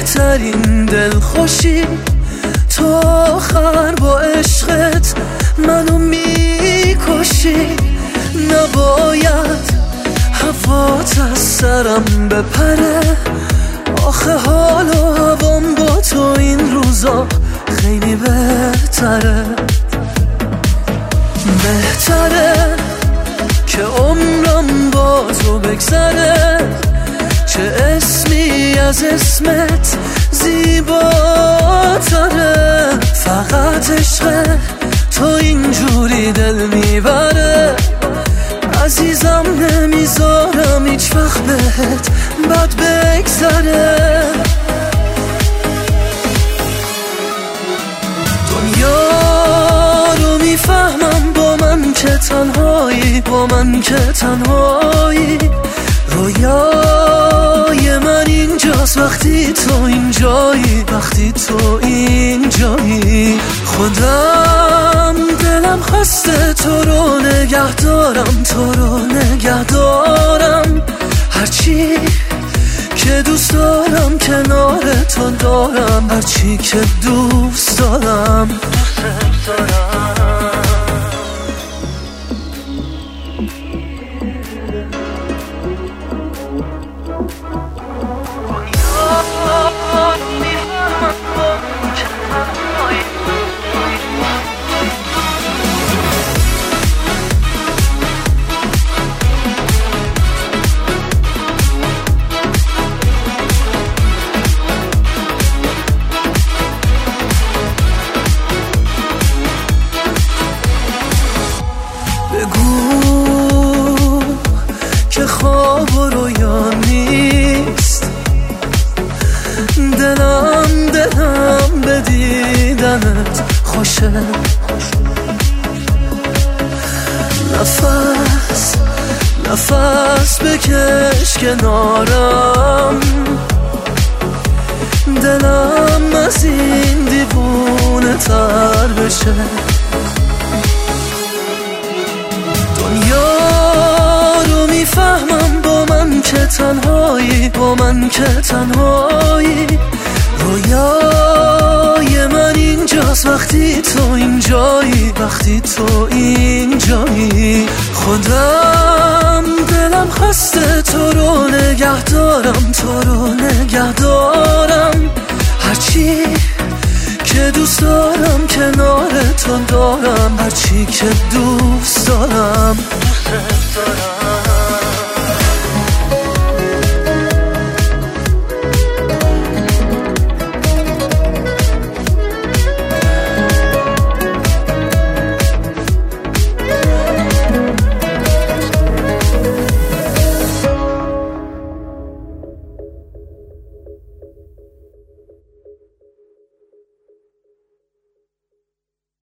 بهترین دلخوشی، تو آخر با عشقت منو میکشی. نباید هوات از سرم بپره، آخه حال و هوام با تو این روزا خیلی بهتره. بهتره که عمرم با تو بگذره، چه اسمی از اسمت زیباتره. فقط عشق تو اینجوری دل میبره، عزیزم نمیذارم هیچ وقت بهت بد بگذره. دنیا رو میفهمم با من که تنهایی، با من که تنهایی. رویای من اینجاست وقتی تو اینجایی، وقتی تو اینجایی. خودم دلم خواسته تو رو نگه دارم، تو رو نگه دارم. هرچی که دوست دارم کنار تو دارم، هرچی که دوست دارم دوست دارم. بگو که خواب و رویا نیست، دلم به دیدنت خوشه. نفس بکش کنارم، دلم از این دیوونه تر بشه. دنیا رو میفهمم با من که تنهایی، با من که تنهایی. رویای من اینجاست وقتی تو اینجایی، وقتی تو اینجایی. خودم دلم خواسته تو رو نگه دارم، تو رو نگه دارم. هرچی که دوست دارم کنار تو دارم، هرچی که دوست دارم دوست دارم.